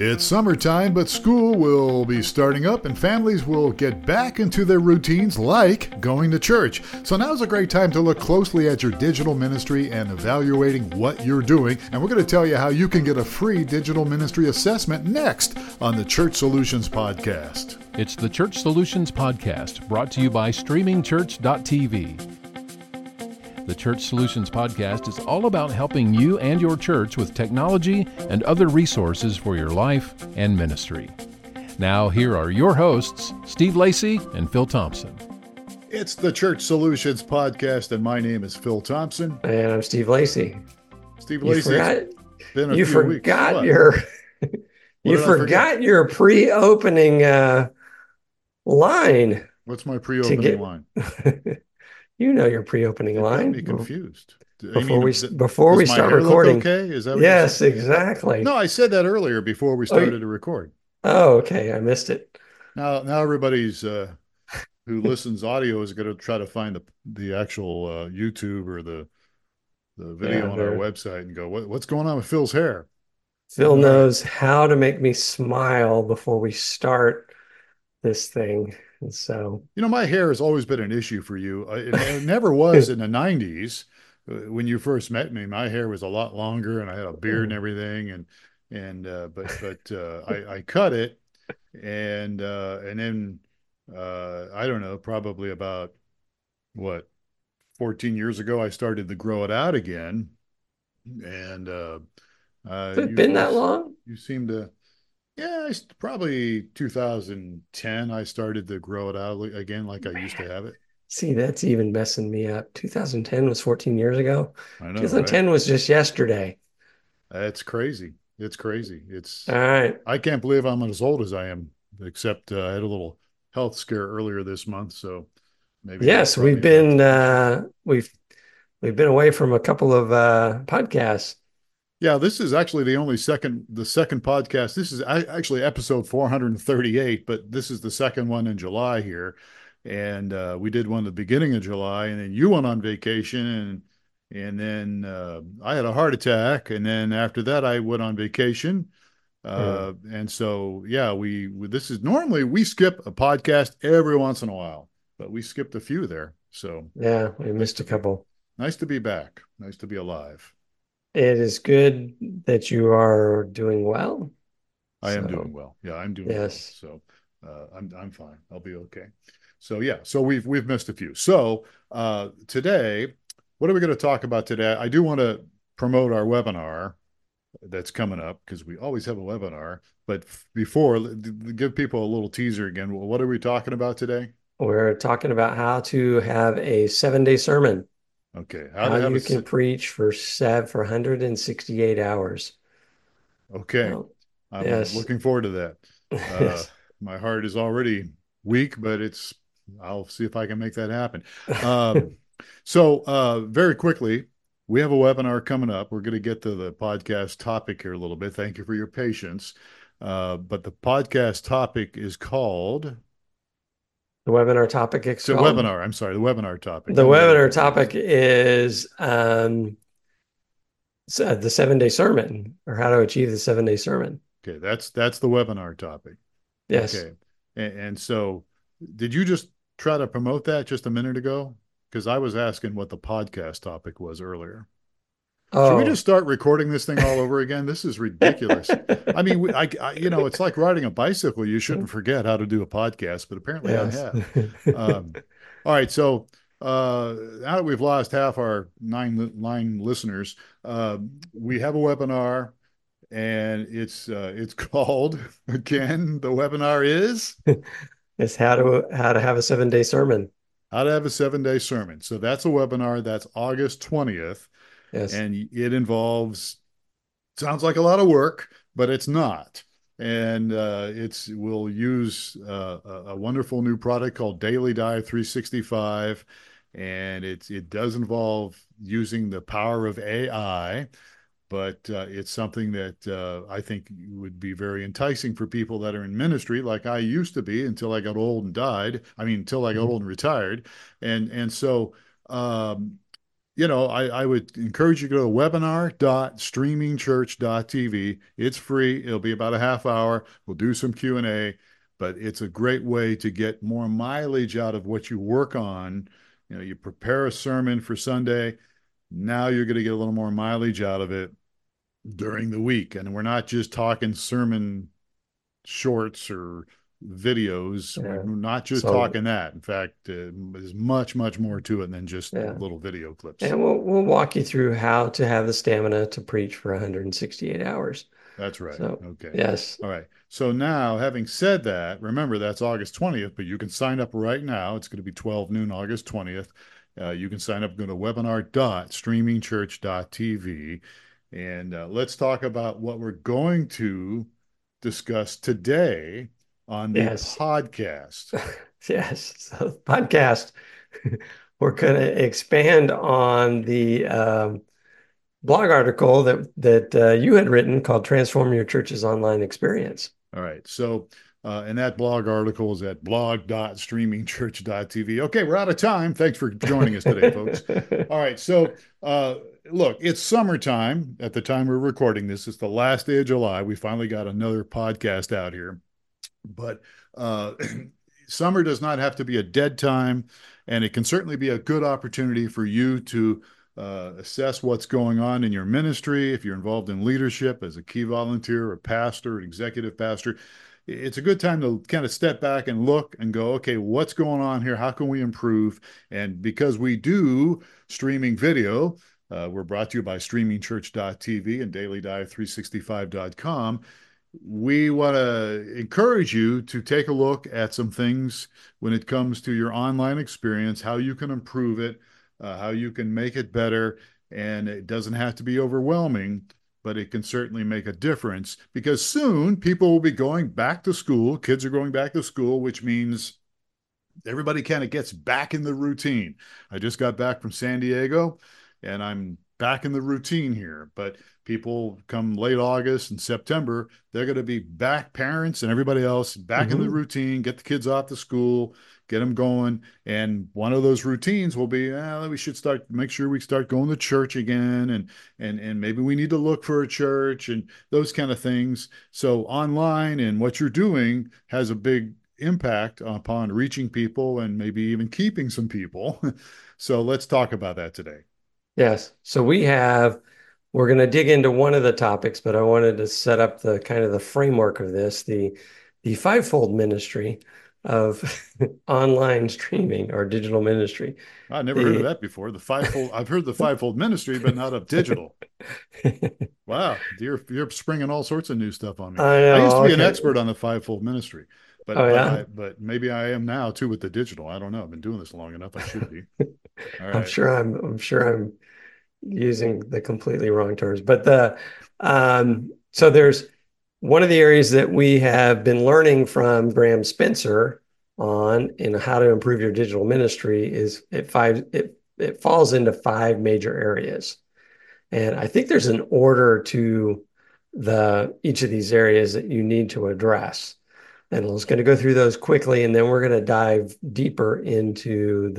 It's summertime, but school will be starting up and families will get back into their routines like going to church. So now's a great time to look closely at your digital ministry and evaluating what you're doing. And we're going to tell you how you can get a free digital ministry assessment next on the Church Solutions Podcast. It's the Church Solutions Podcast, brought to you by streamingchurch.tv. The Church Solutions Podcast is all about helping you and your church with technology and other resources for your life and ministry. Now, here are your hosts, Steve Lacy and Phil Thompson. It's the Church Solutions Podcast, and my name is Phil Thompson. And I'm Steve Lacy. Steve Lacy, you forgot your pre-opening line. What's my pre-opening line? You know your pre-opening line. Got me confused. Before we start recording. Okay, is that what yes, exactly. No, I said that earlier before we started to record. Oh, okay, I missed it. Now everybody's who listens audio is going to try to find the actual YouTube or the video on our website and go, what's going on with Phil's hair? Phil knows how to make me smile before we start this thing. And so, my hair has always been an issue for you. It never was in the 90s when you first met me. My hair was a lot longer and I had a beard and everything. But I cut it and then I don't know, probably about 14 years ago, I started to grow it out again. And has it been that long? You seem to. Yeah, probably 2010, I started to grow it out again like I used to have it. See, that's even messing me up. 2010 was 14 years ago. I know, 2010 was just yesterday. That's crazy. It's crazy. All right. I can't believe I'm as old as I am, except I had a little health scare earlier this month, so maybe. Yes, we've been away from a couple of podcasts. Yeah, this is actually the second podcast. This is actually episode 438, but this is the second one in July here. And we did one at the beginning of July, and then you went on vacation, and then I had a heart attack, and then after that I went on vacation. And so, yeah, this is normally we skip a podcast every once in a while, but we skipped a few there. So yeah, we missed a couple. Nice to be back. Nice to be alive. It is good that you are doing well. I am doing well. Yeah, I'm doing well. So I'm fine. I'll be okay. So yeah, so we've missed a few. So today, what are we going to talk about today? I do want to promote our webinar that's coming up because we always have a webinar. But before, give people a little teaser again. What are we talking about today? We're talking about how to have a 7-day sermon. Okay. How you can preach for 168 hours. Okay. I'm looking forward to that. My heart is already weak, but I'll see if I can make that happen. So very quickly, we have a webinar coming up. We're going to get to the podcast topic here a little bit. Thank you for your patience. But the podcast topic is called... The webinar topic is the webinar. I'm sorry, the webinar topic. The webinar topic is the 7-day sermon, or how to achieve the 7-day sermon. Okay, that's the webinar topic. Yes. Okay, and so did you just try to promote that just a minute ago? Because I was asking what the podcast topic was earlier. Should we just start recording this thing all over again? This is ridiculous. I mean, I it's like riding a bicycle. You shouldn't forget how to do a podcast, but apparently I have. All right. So now that we've lost half our nine listeners, we have a webinar, and it's called, again, the webinar is? It's how to have a 7-day sermon. How to have a 7-day sermon. So that's a webinar. That's August 20th. Yes. And it sounds like a lot of work, but it's not. And we'll use a wonderful new product called Daily Dive 365. And it does involve using the power of AI, but it's something that I think would be very enticing for people that are in ministry, like I used to be until I got old and died. I mean, until I got old and retired. And so I would encourage you to go to webinar.streamingchurch.tv. It's free. It'll be about a half hour. We'll do some Q&A, but it's a great way to get more mileage out of what you work on. You prepare a sermon for Sunday. Now you're going to get a little more mileage out of it during the week. And we're not just talking sermon shorts or videos. We're Yeah. not just So talking that. In fact, there's much, much more to it than just yeah. little video clips. And we'll walk you through how to have the stamina to preach for 168 hours. That's right. So Okay. yes. All right. So now, having said that, remember that's August 20th, but you can sign up right now. It's going to be 12 noon, August 20th. You can sign up, go to webinar.streamingchurch.tv. And let's talk about what we're going to discuss today on the Yes. podcast. Yes. So podcast, we're going to expand on the blog article that you had written called "Transform Your Church's Online Experience." All right. So, and that blog article is at blog.streamingchurch.tv. Okay, we're out of time. Thanks for joining us today, folks. All right. So, look, it's summertime at the time we're recording this. It's the last day of July. We finally got another podcast out here. But summer does not have to be a dead time, and it can certainly be a good opportunity for you to assess what's going on in your ministry. If you're involved in leadership as a key volunteer, a pastor, an executive pastor, it's a good time to kind of step back and look and go, okay, what's going on here? How can we improve? And because we do streaming video, we're brought to you by streamingchurch.tv and dailydive365.com. We want to encourage you to take a look at some things when it comes to your online experience, how you can improve it, how you can make it better. And it doesn't have to be overwhelming, but it can certainly make a difference because soon people will be going back to school. Kids are going back to school, which means everybody kind of gets back in the routine. I just got back from San Diego and I'm back in the routine here, but people come late August and September, they're going to be back, parents and everybody else back in the routine, get the kids off to school, get them going. And one of those routines will be, we should make sure we start going to church again. And maybe we need to look for a church and those kind of things. So online and what you're doing has a big impact upon reaching people and maybe even keeping some people. So let's talk about that today. Yes. So we're going to dig into one of the topics, but I wanted to set up the kind of the framework of this, the fivefold ministry of online streaming or digital ministry. I never heard of that before. I've heard the fivefold ministry, but not of digital. Wow, you're springing all sorts of new stuff on me. I know, I used to be an expert on the fivefold ministry, but oh, yeah? but maybe I am now too with the digital. I don't know. I've been doing this long enough. I should be. All I'm right. sure I'm using the completely wrong terms, but so there's one of the areas that we have been learning from Graham Spencer on in how to improve your digital ministry is it falls into five major areas. And I think there's an order to each of these areas that you need to address. And I was going to go through those quickly, and then we're going to dive deeper into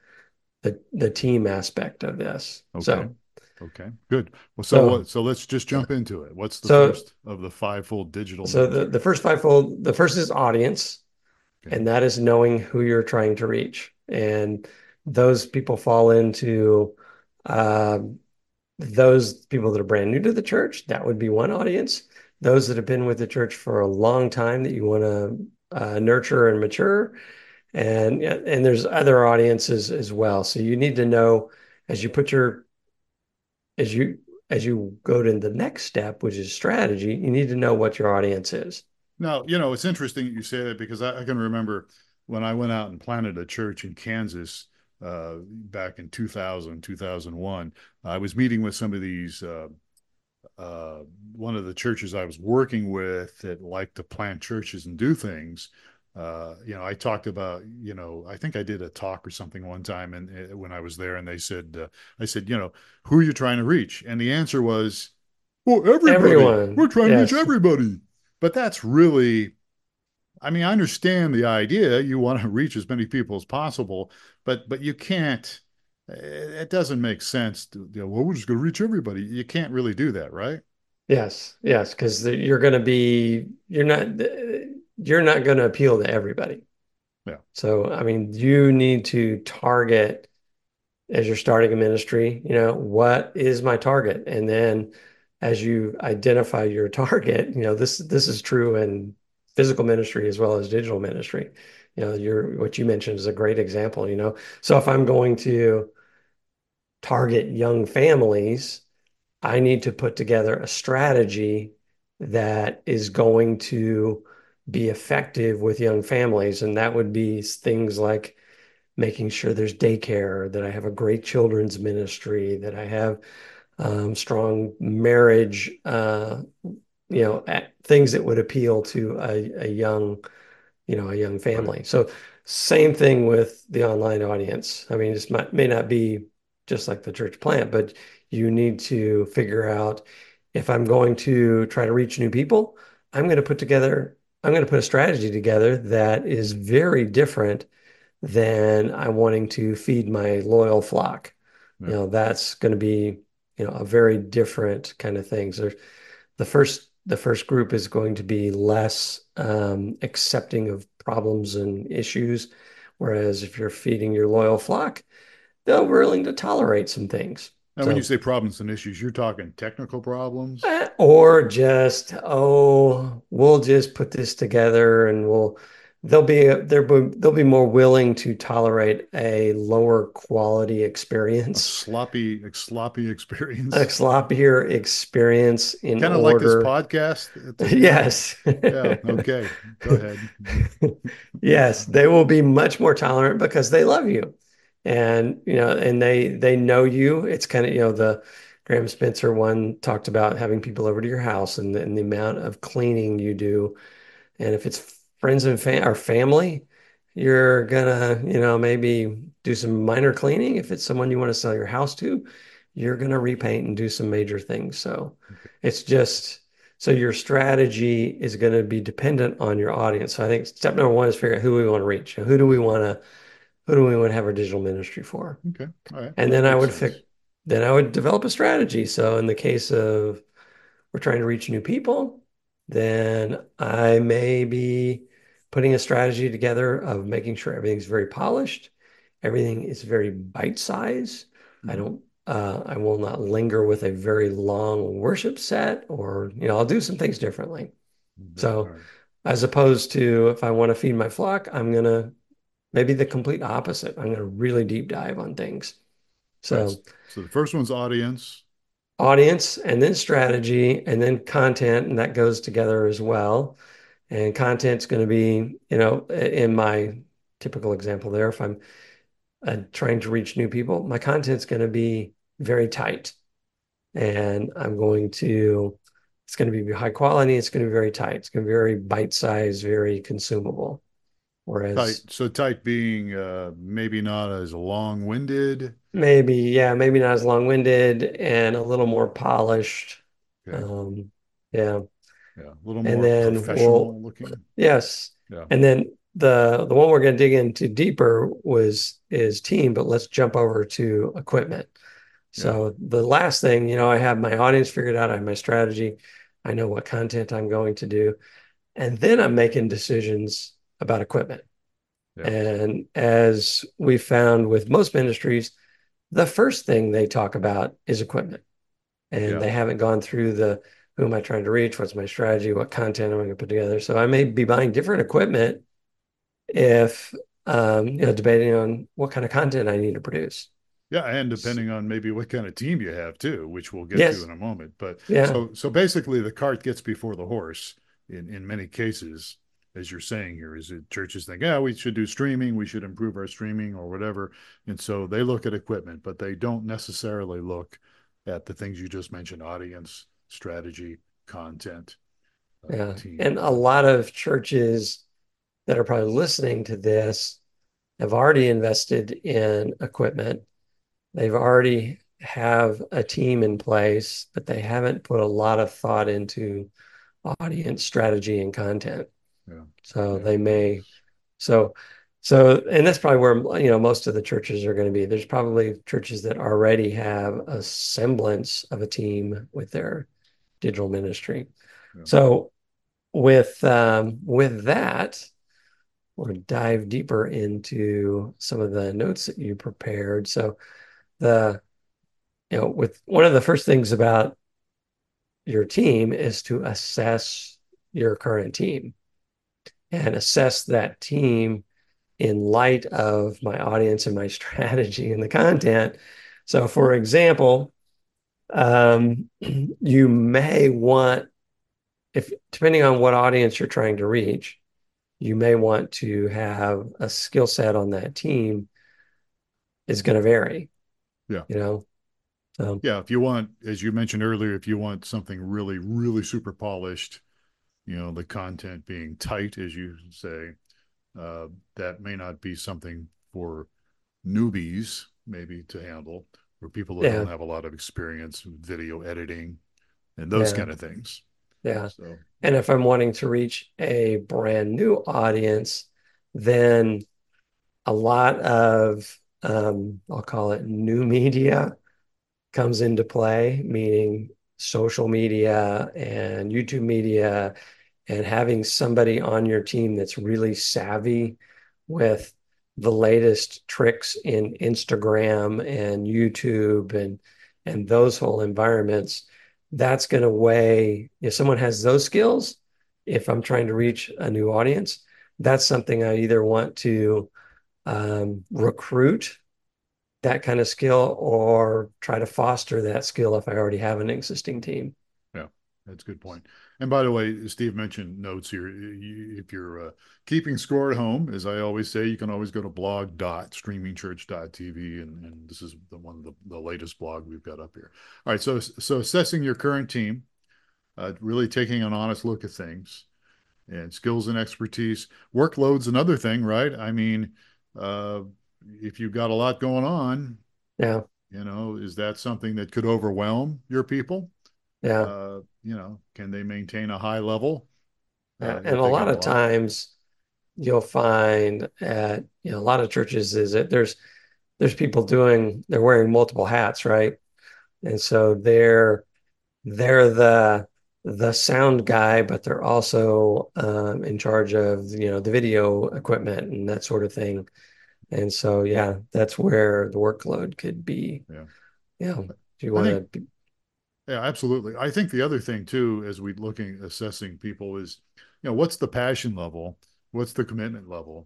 the team aspect of this. Okay. Okay, good. Well, so let's just jump into it. What's the first of the fivefold digital? So the first fivefold, the first is audience, and that is knowing who you're trying to reach. And those people fall into those people that are brand new to the church. That would be one audience. Those that have been with the church for a long time that you want to nurture and mature. And there's other audiences as well. So you need to know as you go to the next step, which is strategy, you need to know what your audience is. Now, it's interesting that you say that because I can remember when I went out and planted a church in Kansas back in 2000, 2001, I was meeting with some of these, one of the churches I was working with that liked to plant churches and do things. I talked about, I think I did a talk or something one time and when I was there and they said, I said, who are you trying to reach? And the answer was, well, everybody. Everyone. We're trying to reach everybody. But that's really, I understand the idea. You want to reach as many people as possible, but you can't, it doesn't make sense to, well, we're just going to reach everybody. You can't really do that, right? Yes, yes, because you're not going to appeal to everybody. Yeah. So, I mean, you need to target as you're starting a ministry, what is my target? And then as you identify your target, this is true in physical ministry as well as digital ministry. What you mentioned is a great example. So if I'm going to target young families, I need to put together a strategy that is going to be effective with young families. And that would be things like making sure there's daycare, that I have a great children's ministry, that I have strong marriage, things that would appeal to a young Right. family. So same thing with the online audience. I mean, this may not be just like the church plant, but you need to figure out if I'm going to try to reach new people, I'm going to put a strategy together that is very different than I'm wanting to feed my loyal flock. Yeah. That's going to be, a very different kind of things. The first group is going to be less accepting of problems and issues, whereas if you're feeding your loyal flock, they're willing to tolerate some things. Now, when you So say problems and issues, you're talking technical problems. Or just, we'll just put this together and they'll be more willing to tolerate a lower quality A experience, sloppy a experience. sloppier experience in Kind of like this order. podcast today. Yes. Yeah. Okay. Go ahead. Yes, they will be much more tolerant because they love you. And they know you. It's kind of, the Graham Spencer one talked about having people over to your house and the amount of cleaning you do. And if it's friends and or family, you're gonna, maybe do some minor cleaning. If it's someone you want to sell your house to, you're gonna repaint and do some major things. So it's just so your strategy is going to be dependent on your audience. So I think step number one is figure out who we want to reach. Who do we want to have our digital ministry for? Okay. All right. And That then I makes would sense. develop a strategy. So in the case of we're trying to reach new people, then I may be putting a strategy together of making sure everything's very polished, everything is very bite-sized. Mhm. I will not linger with a very long worship set, or I'll do some things differently. Okay. All So right. as opposed to if I want to feed my flock, I'm gonna maybe the complete opposite. I'm gonna really deep dive on things. All right. So So the first one's audience. audience and then strategy and then content, and that goes together as well. And content's going to be, in my typical example there, if I'm trying to reach new people, my content's going to be very tight. And it's going to be high quality. It's going to be very tight. It's going to be very bite-sized, very consumable. Tight. Whereas So tight being maybe not as long-winded. maybe not as long-winded and a little more polished. Okay. Um, yeah. Yeah. A little And more then professional looking. yes. Yeah. And then the one we're going to dig into deeper is team, but let's jump over to equipment. Yeah. So the last thing, I have my audience figured out, I have my strategy, I know what content I'm going to do, and then I'm making decisions about equipment. Yeah. And as we found with most ministries, the first thing they talk about is equipment. And Yeah. they haven't gone through the who am I trying to reach? What's my strategy? What content am I going to put together? So I may be buying different equipment if debating on what kind of content I need to produce. Yeah, and depending on maybe what kind of team you have too, which we'll get to Yes. in a moment. But Yeah. so basically the cart gets before the horse in many cases, as you're saying here, is that churches think, yeah, we should do streaming, we should improve our streaming or whatever. And so they look at equipment, but they don't necessarily look at the things you just mentioned, audience, strategy, content, Yeah. team. And a lot of churches that are probably listening to this have already invested in equipment. They've already have a team in place, but they haven't put a lot of thought into audience strategy and content. Yeah. So Yeah. they may so So, and that's probably where, most of the churches are going to be. There's probably churches that already have a semblance of a team with their digital ministry. Yeah. So with that, we'll dive deeper into some of the notes that you prepared. So the, with one of the first things about your team is to assess your current team and assess that team in light of my audience and my strategy and the content. So, for example, you may want, if depending on what audience you're trying to reach, you may want to have a skill set on that team is going to vary, Yeah. you know. So, Yeah. If you want, as you mentioned earlier, if you want something really, really super polished, the content being tight, as you say, uh, that may not be something for newbies maybe to handle, or people that don't yeah, have a lot of experience with video editing and those yeah, kind of things. yeah. So, And if I'm wanting to reach a brand new audience, then a lot of, I'll call it new media comes into play, meaning social media and YouTube media, and having somebody on your team that's really savvy with the latest tricks in Instagram and YouTube and those whole environments, that's going to weigh. If someone has those skills, if I'm trying to reach a new audience, that's something I either want to recruit that kind of skill or try to foster that skill if I already have an existing team. yeah, that's a good point. And by the way, Steve mentioned notes here. If you're keeping score at home, as I always say, you can always go to blog.streamingchurch.tv, and this is the one of the latest blog we've got up here. All right, so assessing your current team, really taking an honest look at things, and skills and expertise. Workload's another thing, right? I mean, uh, if you've got a lot going on, Yeah, is that something that could overwhelm your people? yeah, Can they maintain a high level yeah. And if a they lot got a of lot? times you'll find at a lot of churches is that there's people they're wearing multiple hats, right? And so they're the sound guy, but they're also in charge of the video equipment and that sort of thing. And so yeah, that's where the workload could be. Yeah, Yeah, if you I want think to, yeah, absolutely. I think the other thing too, as we looking assessing people, is what's the passion level, what's the commitment level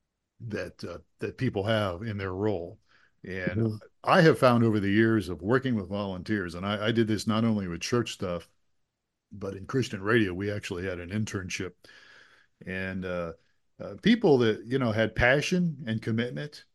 that people have in their role. And Mhm. I have found over the years of working with volunteers, and I did this not only with church stuff, but in Christian radio, we actually had an internship, and people that had passion and commitment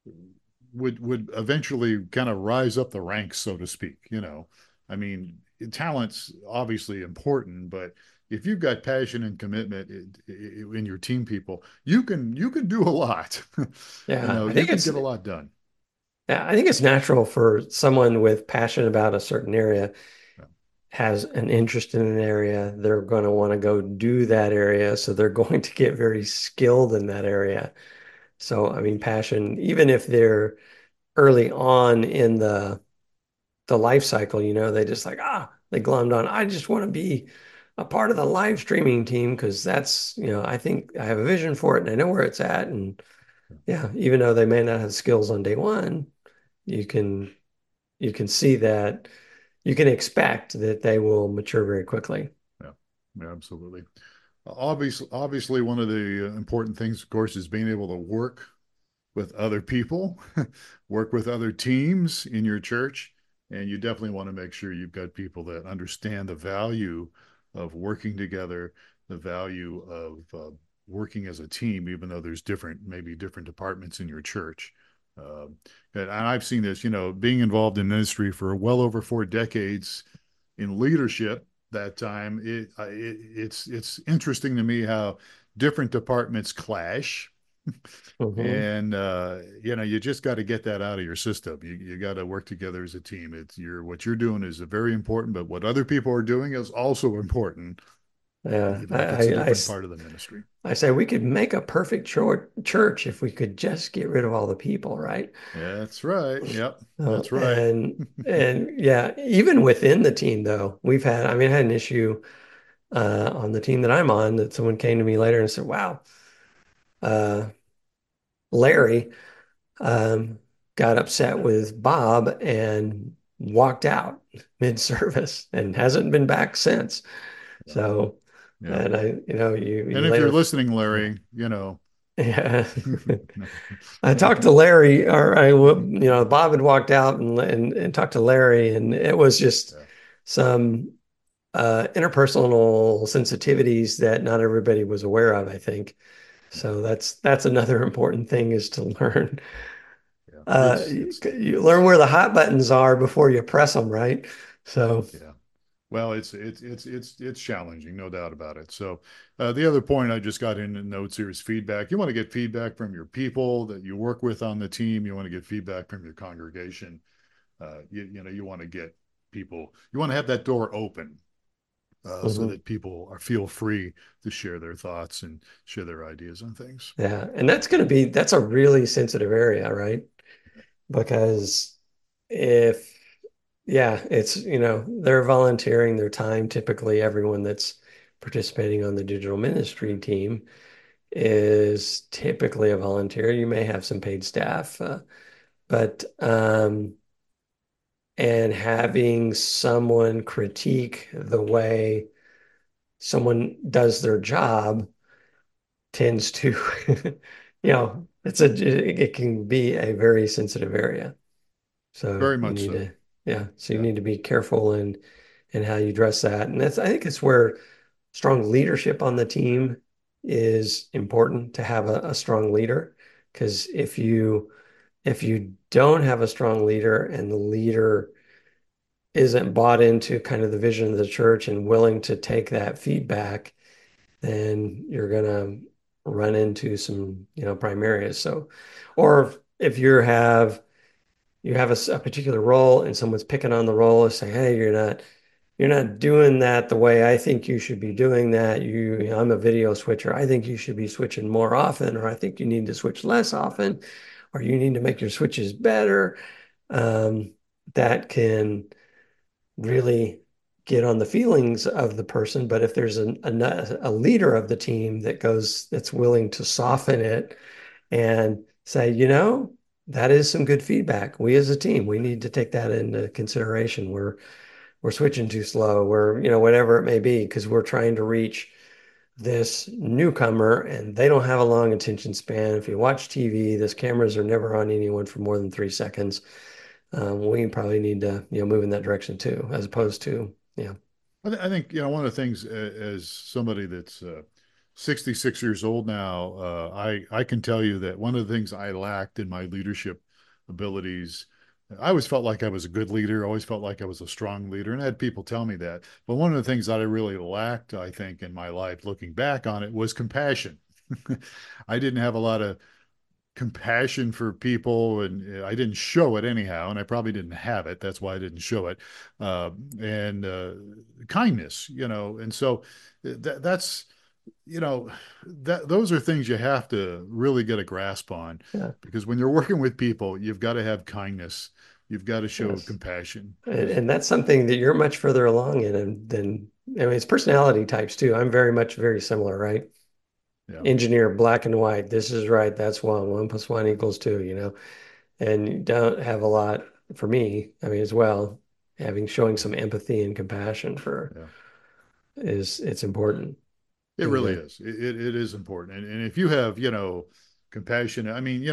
would eventually kind of rise up the ranks, so to speak. I mean, talent's obviously important, but if you've got passion and commitment in your team people, you can do a lot. Yeah, You can get a lot done. I think it's natural for someone with passion about a certain area, Yeah. has an interest in an area, they're going to want to go do that area. So they're going to get very skilled in that area. So, I mean, passion, even if they're early on in the life cycle, they just like, they glommed on. I just want to be a part of the live streaming team because that's, I think I have a vision for it and I know where it's at. And yeah, even though they may not have skills on day one, you can you can see that you can expect that they will mature very quickly. Yeah, yeah, absolutely. Obviously, one of the important things, of course, is being able to work with other people, work with other teams in your church. And you definitely want to make sure you've got people that understand the value of working together, the value of working as a team, even though there's maybe different departments in your church. Uh, and I've seen this, being involved in ministry for well over 4 decades in leadership that time. It's interesting to me how different departments clash, Mhm. and you just got to get that out of your system. You got to work together as a team. What you're doing is very important, but what other people are doing is also important. Yeah. even if it's a different part of the ministry. I say we could make a perfect church if we could just get rid of all the people, right? That's right. Yep, that's right. And yeah, even within the team though, I had an issue on the team that I'm on that someone came to me later and said, "Wow, uh, Larry um, got upset with Bob and walked out mid-service and hasn't been back since." Yeah, So, yeah. and And you if you're later, listening, yeah. Larry, you know, Yeah. I talked to Larry, Bob had walked out and talked to Larry, and it was just yeah. some interpersonal sensitivities that not everybody was aware of, I think. So that's another important thing is to learn. Yeah, You learn where the hot buttons are before you press them, right? So, yeah. Well, it's challenging, no doubt about it. So, the other point I just got in the notes here is feedback. You want to get feedback from your people that you work with on the team. You want to get feedback from your congregation. You want to get people. You want to have that door open so mhm. that people feel free to share their thoughts and share their ideas on things. Yeah, and that's a really sensitive area, right? Because if yeah, they're volunteering their time. Typically, everyone that's participating on the digital ministry team is typically a volunteer. You may have some paid staff, but and having someone critique the way someone does their job tends to, it can be a very sensitive area. So Very much so. you Yeah. need to be careful in how you address that. And I think it's where strong leadership on the team is important to have a strong leader. Because if you don't have a strong leader and the leader isn't bought into kind of the vision of the church and willing to take that feedback, then you're gonna run into some, prime areas. So, or if you have a particular role and someone's picking on the role and say, hey, you're not doing that the way I think you should be doing that. I'm a video switcher. I think you should be switching more often, or I think you need to switch less often, or you need to make your switches better. Um, that can really get on the feelings of the person. But if there's a leader of the team that's willing to soften it and say, that is some good feedback. We as a team, we need to take that into consideration. We're switching too slow. Whatever it may be, because we're trying to reach this newcomer and they don't have a long attention span. If you watch TV, these cameras are never on anyone for more than 3 seconds. We probably need to, move in that direction too, as opposed to, I think, one of the things as somebody that's 66 years old now, I can tell you that one of the things I lacked in my leadership abilities, I always felt like I was a good leader, always felt like I was a strong leader, and I had people tell me that. But one of the things that I really lacked, I think, in my life, looking back on it, was compassion. I didn't have a lot of compassion for people, and I didn't show it anyhow, and I probably didn't have it. That's why I didn't show it. And kindness, and so that's that those are things you have to really get a grasp on, yeah, because when you're working with people, you've got to have kindness. You've got to show yes. compassion because And that's something that you're much further along in than, I mean, it's personality types too. I'm very similar, right? yeah, Engineer, black and white. This is right. That's one. 1 + 1 = 2, and you don't have a lot for me. I mean, as well, showing some empathy and compassion yeah. it's important. It And really is. It is important. And if you have, compassion, I mean,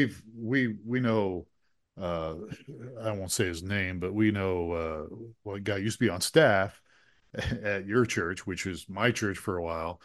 we know uh I won't say his name, but we know well, a guy used to be on staff at your church, which was my church for a while.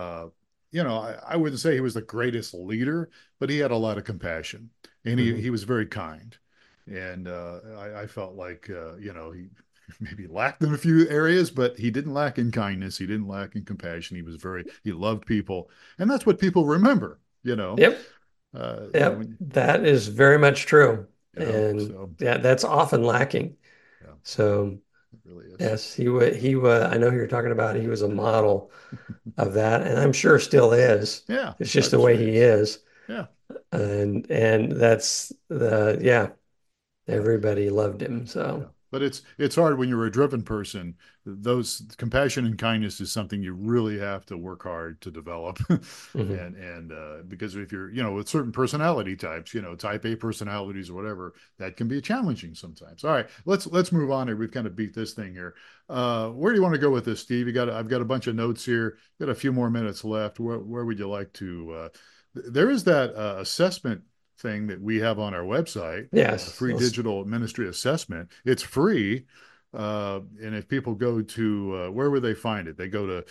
I wouldn't say he was the greatest leader, but he had a lot of compassion and he mhm. was very kind. And I felt like he maybe lacked in a few areas, but he didn't lack in kindness. He didn't lack in compassion. He loved people. And that's what people remember, Yep. Yep. when, That is very much true. And so yeah, that's often lacking. yeah. So It really is. Yes, he was, I know who you're talking about. He was a model of that, and I'm sure still is. Yeah, It's just Dr. the way he Space. is. Yeah. And that's yeah, Yeah. everybody loved him. Yeah. So But it's hard when you're a driven person. Those compassion and kindness is something you really have to work hard to develop. mhm. And because if you're, with certain personality types, type A personalities or whatever, that can be challenging sometimes. All right, let's move on here. We've kind of beat this thing here. Where do you want to go with this, Steve? I've got a bunch of notes here. Got a few more minutes left. Where would you like to there is that assessment thing that we have on our website, Yes, free digital ministry assessment. It's free. And if people go to, where would they find it? They go to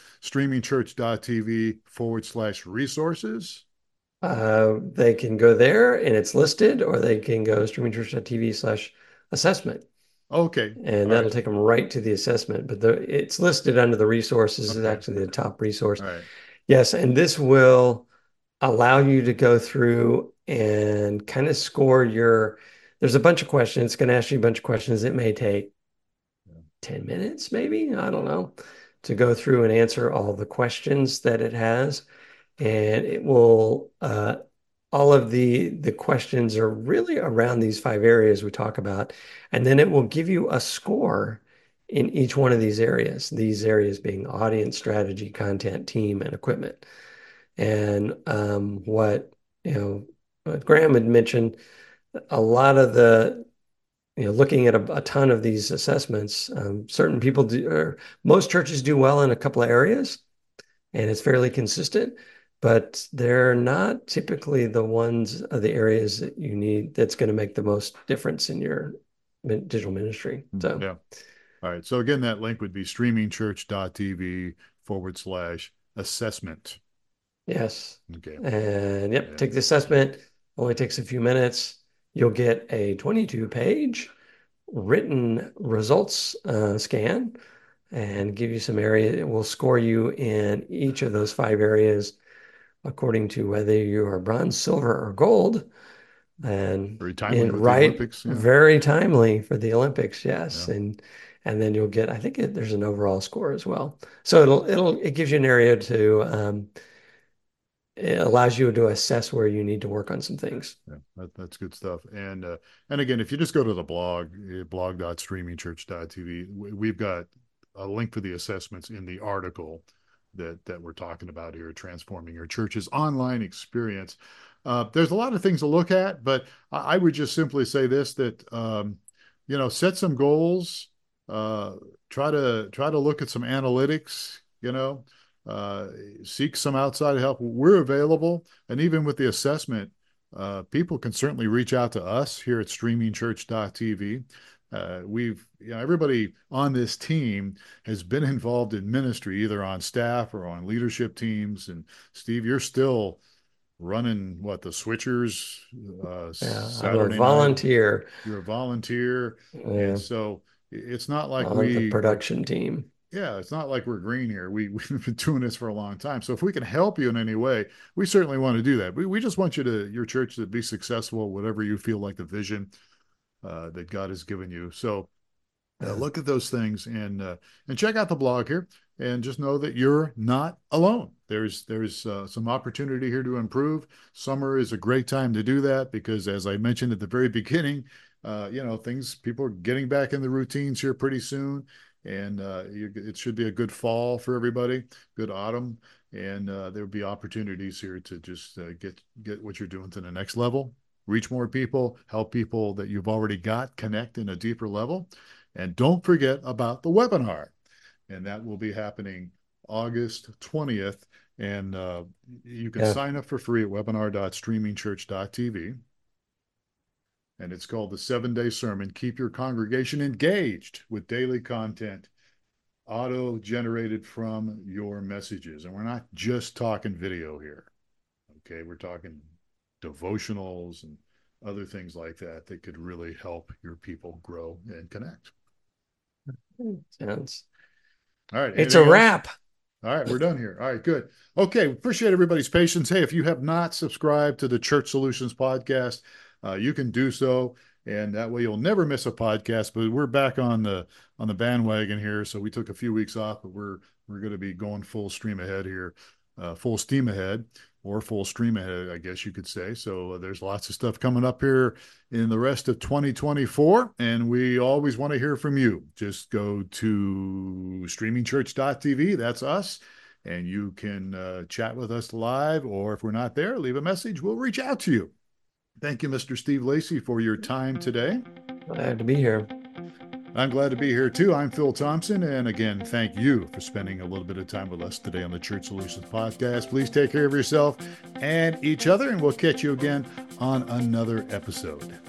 streamingchurch.tv/resources. they can go there and it's listed, or they can go streamingchurch.tv/assessment. Okay. And All that'll right. take them right to the assessment. But it's listed under the resources, is Okay. actually the top resource. All right. Yes, and this will allow you to go through and kind of score there's a bunch of questions. It's going to ask you a bunch of questions. It may take 10 minutes, maybe, I don't know, to go through and answer all the questions that it has. And it will, all of the questions are really around these 5 areas we talk about. And then it will give you a score in each one of these areas being audience, strategy, content, team, and equipment. And what Graham had mentioned, a lot of looking at a ton of these assessments, certain people do, or most churches do well in a couple of areas, and it's fairly consistent, but they're not typically the areas that you need that's going to make the most difference in your digital ministry. So, Yeah. All right. So again, that link would be streamingchurch.tv/assessment. yes. Okay. And yep, Yeah. take the assessment. Only takes a few minutes. You'll get a 22-page written results scan and give you some area. It will score you in each of those 5 areas according to whether you are bronze, silver, or gold. And Very timely in with the right, Olympics. Yeah. very timely for the Olympics, yes. Yeah. And then you'll get, I think there's an overall score as well. So it gives you an area it allows you to assess where you need to work on some things. Yeah, that's good stuff. And again, if you just go to the blog, blog.streamingchurch.tv, we've got a link for the assessments in the article that we're talking about here, transforming your church's online experience. There's a lot of things to look at, but I would just simply say this: that set some goals, uh, try to look at some analytics. Uh, Seek some outside help. We're available. And even with the assessment, people can certainly reach out to us here at streamingchurch.tv. Everybody on this team has been involved in ministry, either on staff or on leadership teams. And Steve, you're still running the switchers Yeah, I'm a Saturday night. volunteer. You're a volunteer. And Yeah, so it's not like on the production team. yeah, it's not like we're green here. We've been doing this for a long time. So if we can help you in any way, we certainly want to do that. We just want your church to be successful, whatever you feel like the vision that God has given you. So look at those things and check out the blog here, and just know that you're not alone. There's some opportunity here to improve. Summer is a great time to do that because, as I mentioned at the very beginning, people are getting back in the routines here pretty soon, and it should be a good fall for everybody, good autumn, and there'll be opportunities here to just get what you're doing to the next level, reach more people, help people that you've already got connect in a deeper level. And don't forget about the webinar. And that will be happening August 20th. And you can Yeah. sign up for free at webinar.streamingchurch.tv. And it's called the 7-Day Sermon. Keep your congregation engaged with daily content auto-generated from your messages. And we're not just talking video here. Okay, we're talking devotionals and other things like that that could really help your people grow and connect. Sounds. All right. It's a Anything else? wrap. All right, we're done here. All right, good. Okay, appreciate everybody's patience. Hey, if you have not subscribed to the Church Solutions podcast, you can do so. and that way you'll never miss a podcast. But we're back on the bandwagon here, so we took a few weeks off, but we're going to be going full stream ahead here, full steam ahead, or full stream ahead, I guess you could say. So there's lots of stuff coming up here in the rest of 2024, and we always want to hear from you. Just go to streamingchurch.tv. That's us. And you can chat with us live, or if we're not there, leave a message. We'll reach out to you. Thank you, Mr. Steve Lacey, for your time today. Glad to be here. I'm glad to be here too. I'm Phil Thompson. And again, thank you for spending a little bit of time with us today on the Church Solutions Podcast. Please take care of yourself and each other, and we'll catch you again on another episode.